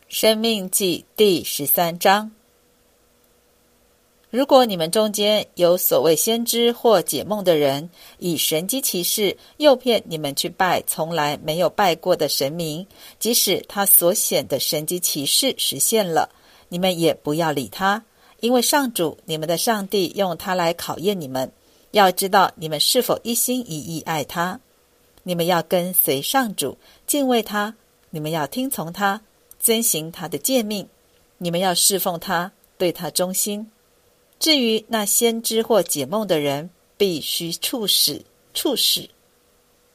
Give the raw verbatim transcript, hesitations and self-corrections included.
申命记第十三章。如果你们中间有所谓先知或解梦的人，以神机骑士诱骗你们去拜从来没有拜过的神明，即使他所显的神机骑士实现了，你们也不要理他，因为上主你们的上帝用他来考验你们，要知道你们是否一心一意爱他。你们要跟随上主，敬畏他，你们要听从他，遵行他的诫命，你们要侍奉他，对他忠心。至于那先知或解梦的人，必须处死，处死。